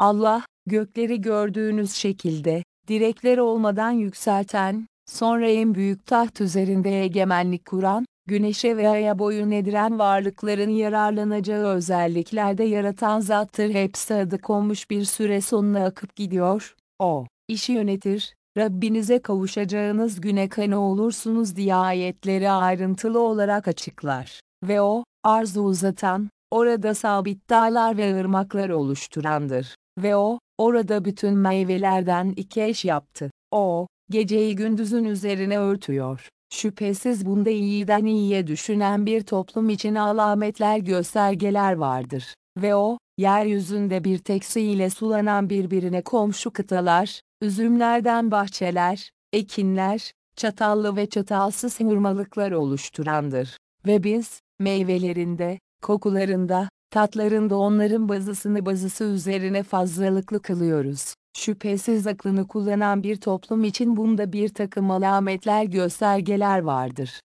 Allah, gökleri gördüğünüz şekilde, direkler olmadan yükselten, sonra en büyük taht üzerinde egemenlik kuran, güneşe ve aya boyun ediren varlıkların yararlanacağı özelliklerde yaratan zattır. Hepsi adı konmuş bir süre sonuna akıp gidiyor, O, işi yönetir, Rabbinize kavuşacağınız güne kane olursunuz diye ayetleri ayrıntılı olarak açıklar. Ve O, arzı uzatan, orada sabit dağlar ve ırmaklar oluşturandır. Ve O, orada bütün meyvelerden iki eş yaptı. O, geceyi gündüzün üzerine örtüyor. Şüphesiz bunda iyiden iyiye düşünen bir toplum için alametler, göstergeler vardır. Ve O, yeryüzünde bir tek ile sulanan birbirine komşu kıtalar, üzümlerden bahçeler, ekinler, çatallı ve çatalsız hurmalıklar oluşturandır. Ve biz, meyvelerinde, kokularında, tatlarında onların bazısı üzerine fazlalıklı kılıyoruz. Şüphesiz aklını kullanan bir toplum için bunda bir takım alametler, göstergeler vardır.